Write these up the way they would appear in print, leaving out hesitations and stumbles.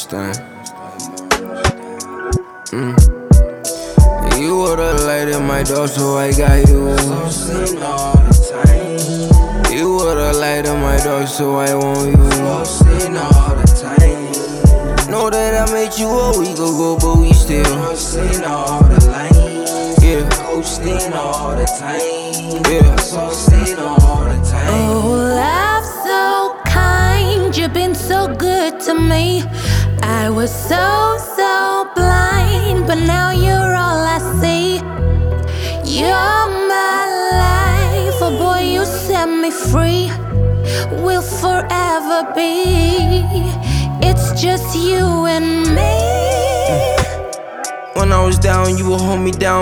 understand. You were the light in my door, so I got you. You were the light in my door, so I want you. Know that I met you a week ago, but we still yeah. Coasting all the time. Yeah. Coasting all the time. Oh, love so kind, you've been so good to me. I was so blind, but now you're all I see. You're my life, oh boy, you set me free. We'll forever be, it's just you and me. When I was down, you would hold me down.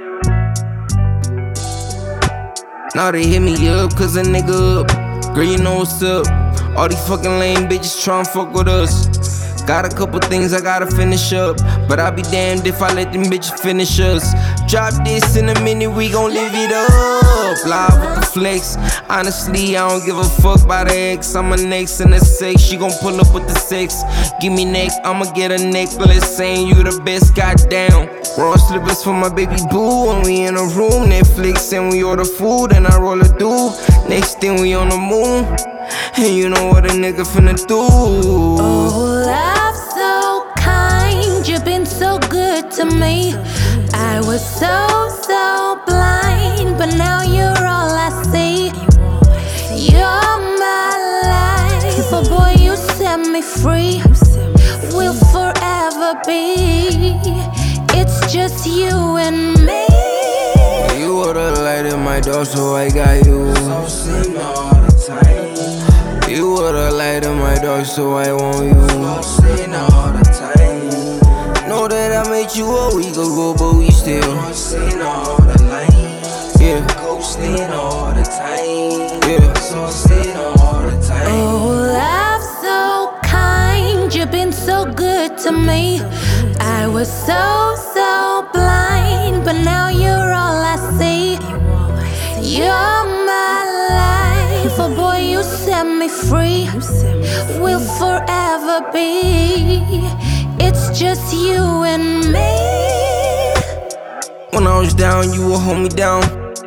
Now they hit me up, cause a nigga up. Girl, you know what's up. All these fucking lame bitches tryna fuck with us. Got a couple things I gotta finish up, but I'll be damned if I let them bitches finish us. Drop this in a minute, we gon' live it up. Live with the flex. Honestly, I don't give a fuck about the ex. I'm a next in the sex. She gon' pull up with the sex. Give me neck, I'ma get a necklace saying you the best, goddamn. Raw slippers for my baby boo. When we in a room, Netflix and we order food and I roll a dude. Next thing we on the moon, and you know what a nigga finna do. Oh, love so kind, you've been so good to me. I was so blind, but now you're all I see. You're my life, oh boy, you set me free. We'll forever be, it's just you and me. You were the light in my door, so I got you. Coasting all the time. You were the light in my door, so I want you. Coasting all the time. Know that I met you a week ago, but we still Coasting all the lines. yeah. Coasting all the time. Yeah. Coasting all the time. Oh, love so kind, you've been so good to me. I was so blind, but now you're all I see. You're my life, oh boy, you set me free. We'll forever be, it's just you and me. When I was down, you would hold me down.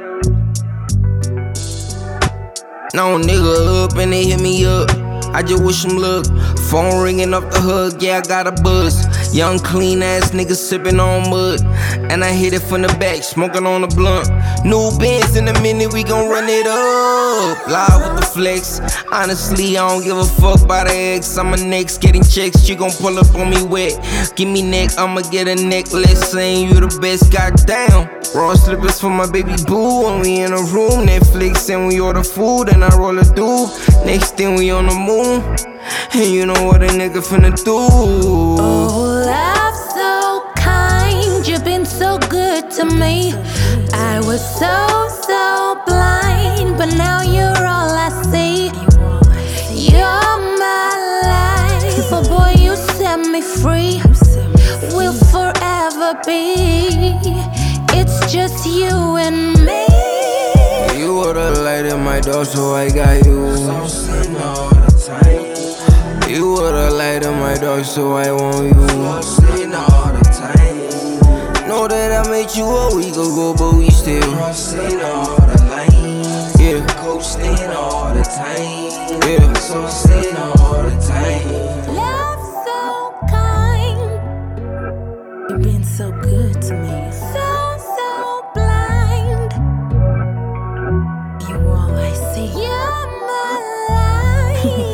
Now a nigga up and they hit me up. I just wish him luck. Phone ringing up the hood, yeah, I got a buzz. Young clean ass nigga sipping on mud. And I hit it from the back, smoking on a blunt. New Benz in a minute, we gon' run it up. Live with the flex. Honestly, I don't give a fuck about the ex. I'm a next getting checks, she gon' pull up on me wet. Give me neck, I'ma get a necklace saying you the best, goddamn. Raw slippers for my baby boo. When we in a room, Netflix and we order food and I roll a dude. Next thing we on the moon, and you know what a nigga finna do. Oh, love so kind, you've been so good to me. I was so blind, but now you're all I see. You're my life, oh boy, you set me free. We'll forever be, it's just you and me. You were the light in my door, so I got you. Coasting all the time. You were the light in my door, so I want you. Coasting all the time. Know that I met you a week ago, but we still Coasting all the lines. yeah. Coasting all the time. Yeah. Coasting all the time. Love so kind, you've been so good to me. So blind, you all I see. You're my life.